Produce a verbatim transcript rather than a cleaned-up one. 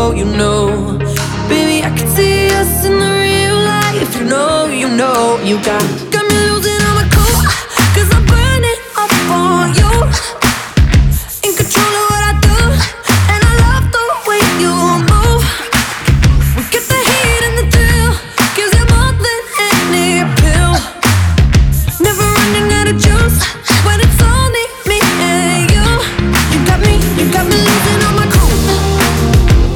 know, you know. Baby, I could see us in the real life. You know, you know, you got